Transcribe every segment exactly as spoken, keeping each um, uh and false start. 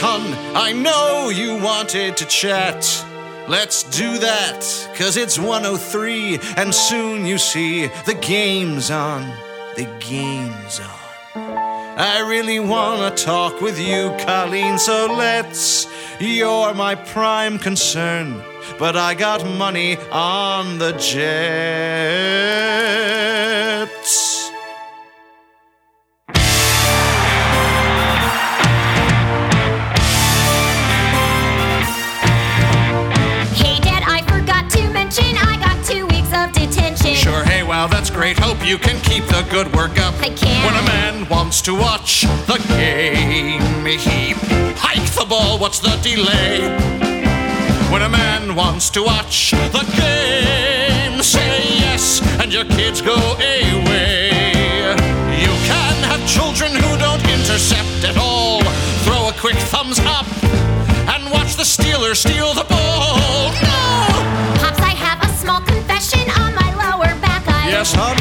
Hun, I know you wanted to chat. Let's do that, cause it's one oh three, and soon you see the game's on. The game's on. I really wanna talk with you, Colleen, so let's. You're my prime concern, but I got money on the Jets. Sure, hey, wow, that's great. Hope you can keep the good work up. I can. When a man wants to watch the game, he hike the ball. What's the delay? When a man wants to watch the game, say yes, and your kids go away. You can have children who don't intercept at all. Throw a quick thumbs up and watch the Steelers steal the ball. No! Pops, I have a small confession on my lower back. I Yes, hon?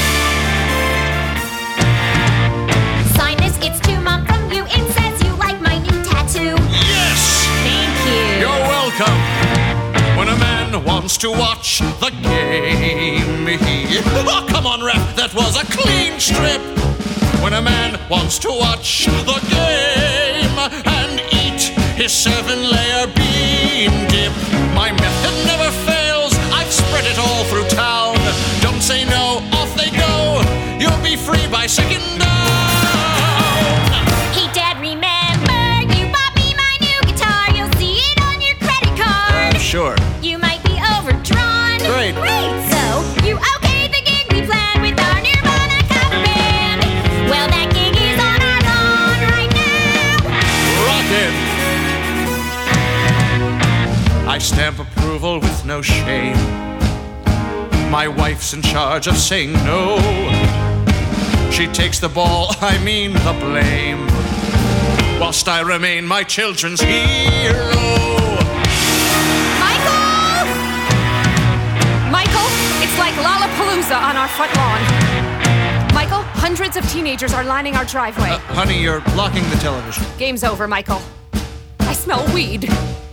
Sign this, it's to Mom from you. It says you like my new tattoo. Yes! Thank you. You're welcome. When a man wants to watch the game, he... Oh, come on, ref, that was a clean strip. When a man wants to watch the game and eat his seven-layer bean dip, my method never fails. I've spread it all through town. Don't say no, off they go. You'll be free by second down. Hey, Dad, remember you bought me my new guitar. You'll see it on your credit card. Uh, sure. You might be overdrawn. Great. Great. So you okayed the gig we planned with our Nirvana cover band. Well, that gig is on our lawn right now. Rockin'. I stamp approval with no shame. My wife's in charge of saying no. She takes the ball, I mean the blame, whilst I remain my children's hero. Michael! Michael, it's like Lollapalooza on our front lawn. Michael, hundreds of teenagers are lining our driveway. Uh, honey, you're blocking the television. Game's over, Michael. I smell weed.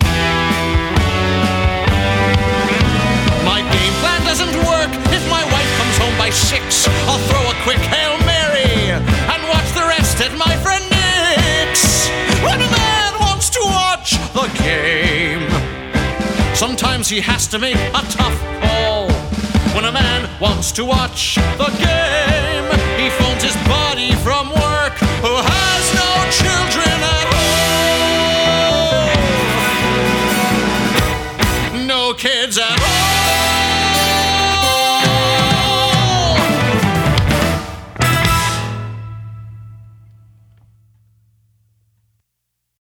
My game plan doesn't work. If my wife comes home by six, I'll throw a quick Hail Mary and watch the rest at my friend Nick's. When a man wants to watch the game, sometimes he has to make a tough call. When a man wants to watch the game,